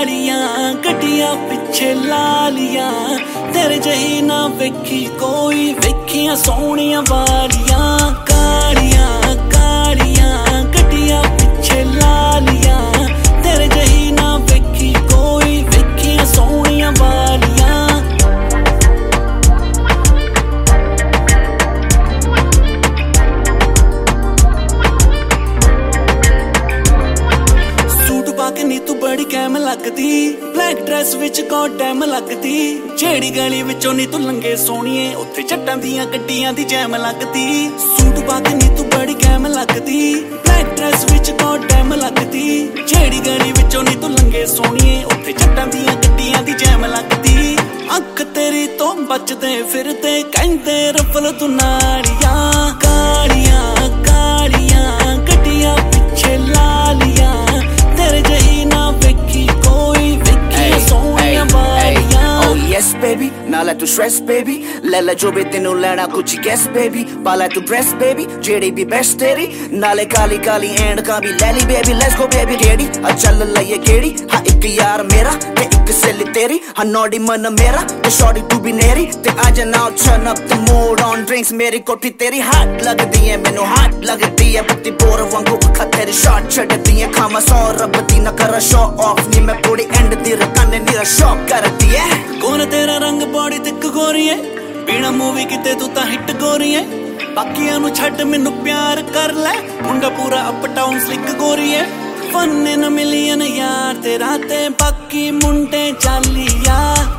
कालियां गड्डियां पिछे लालियां तेरे जही ना वेखी कोई वेखियां सोहणियां वालियां कालियां कालियां गड्डियां पिछे लालियां तेरे जही ना वेखी कोई वेखियां सोहणियां वालियां नी तू बड़ी कैम लगदी ब्लैक ड्रेस विच गॉड डैम लगदी जेड़ी गली विचों नी तू लंघे सोहणीए उत्थे जट्टां दियां गड्डियां दी जैम लगदी सूट पा के नी तू बड़ी कैम लगदी ब्लैक ड्रेस विच गॉड डैम लगदी जेड़ी गली विचों नी तू लंघे सोहणीए उत्थे जट्टां दियां गड्डियां दी जैम लगदी अख तेरी तो बचदे फिरदे कहंदे रफल तू नालियां कालियां कालियां गड्डियां पिछे लालियां तेरे जही ना वेखी कोई वेखी सोहणियां वालियां Oh yes baby, ना ले तू stress baby ले ले जो भी तेनू लेना कुछ guess baby पा ले तू dress baby जेड़ी भी best तेरी नाले काली काली एंड का भी ले ली baby let's go baby केड़ी चल लइए केड़ी हाँ एक यार मेरा ते एक सहेली तेरी हाँ नौडी मन मेरा ते शॉर्टी तू भी नेरी ते आजा now turn up the mood on drinks मेरी कोठी तेरी hot लगदी है मैनू hot लगदी है बत्ती बोर वांगू अखा तेरी shot छड़दी है खामा सौ रब दी ना कर show off नी मैं पूरी एंड दी रकाने नीरा शॉक करदी है कौन तेरा रंग बॉडी तिक गोरी है बिना मूवी किते तू तां हिट गोरी है बाकियां नू छड्ड मैनू प्यार कर ले मुंडा पूरा अप डाउन स्लिक गोरी है वन इन मिलियन यार तेरा ते बाकी मुंडे चालिया